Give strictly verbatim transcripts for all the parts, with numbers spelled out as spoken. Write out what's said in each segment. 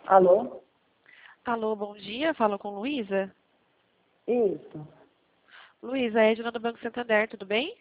Alô? Alô, bom dia. Falo com Luísa. Isso. Luísa, é Edna do Banco Santander, tudo bem?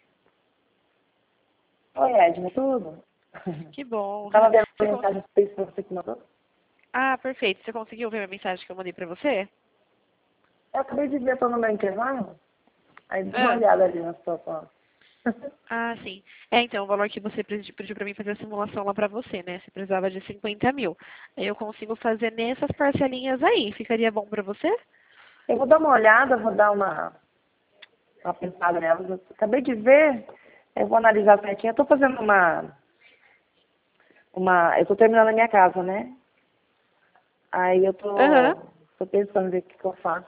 Oi, Edna, tudo? Que bom. Tava vendo a Você cons... mensagem que fez pra você que mandou? Ah, perfeito. Você conseguiu ver a mensagem que eu mandei pra você? Eu acabei de ver, tô no meu intervalo. Aí dá uma Ah, olhada ali na sua foto. ah, sim. É, então, o valor que você pedi- pediu pra mim fazer a simulação lá pra você, né? Você precisava de cinquenta mil. Aí eu consigo fazer nessas parcelinhas aí. Ficaria bom pra você? Eu vou dar uma olhada, vou dar uma, uma pensada nelas. Eu acabei de ver, eu vou analisar certinho. Eu tô fazendo uma, uma... Eu tô terminando a minha casa, né? Aí eu Aham. tô, tô pensando em ver o que, que eu faço.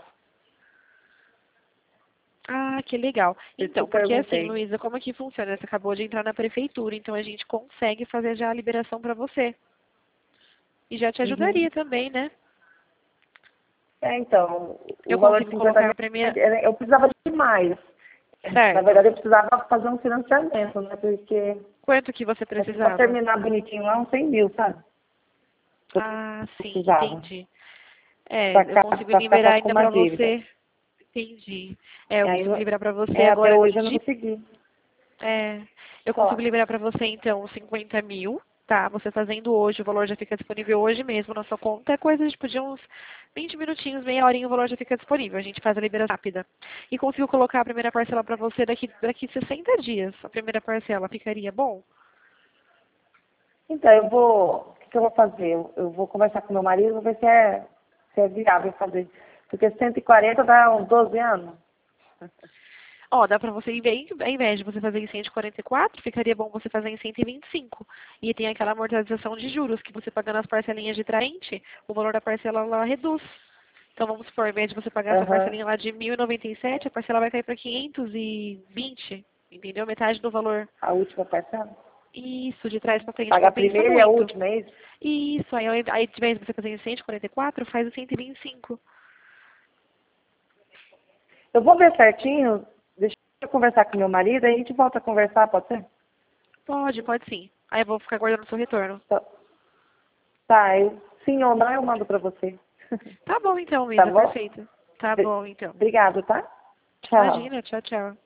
Ah, que legal. Por isso que eu Então, porque assim, perguntei. Luísa, como é que funciona? Você acabou de entrar na prefeitura, então a gente consegue fazer já a liberação pra você. E já te Uhum. ajudaria também, né? É, então, o Eu valor de consigo cinquenta colocar mil, a primeira. eu precisava de mais. Na Certo. verdade, eu precisava fazer um financiamento, né? Porque Quanto que você para precisava? terminar bonitinho lá, uns cem mil, sabe? Eu Ah, sim, precisava. entendi. É, Pra, eu cá, consigo pra ficar só liberar com ainda uma pra dívida. você. Entendi. É, eu E aí, consigo eu- liberar pra você é, até agora hoje eu não de. consegui. É, eu consigo Só. liberar pra você então cinquenta mil, tá? Você fazendo hoje, o valor já fica disponível hoje mesmo na sua conta. É coisa de pedir uns vinte minutinhos, meia horinha, o valor já fica disponível. A gente faz a liberação rápida. E consigo colocar a primeira parcela pra você daqui, daqui sessenta dias. A primeira parcela ficaria bom? Então, eu vou. O que, que eu vou fazer? Eu, eu vou conversar com meu marido, vou ver se é, se é viável fazer. Porque cento e quarenta dá uns doze anos. Ó, dá pra você, em vez, ao invés de você fazer em cento e quarenta e quatro, ficaria bom você fazer em cento e vinte e cinco. E tem aquela amortização de juros, que você pagando as parcelinhas de frente, o valor da parcela lá reduz. Então vamos supor, ao invés de você pagar essa Aham. parcelinha lá de mil e noventa e sete, a parcela vai cair para quinhentos e vinte, entendeu? Metade do valor. A última parcela. Isso, de trás para frente, Pagar a compensa primeira e a muito. última, é isso? Isso, aí ao aí, ao invés de você fazer em cento e quarenta e quatro, faz o cento e vinte e cinco. Eu vou ver certinho, deixa eu conversar com meu marido, aí a gente volta a conversar, pode ser? Pode, pode sim. Aí eu vou ficar guardando o seu retorno. Tá, tá, eu, sim ou não, eu mando pra você. Tá bom então, Tá Luísa, bom? perfeito. Tá Bri- bom então. Obrigado, tá? Tchau. Imagina, tchau, tchau.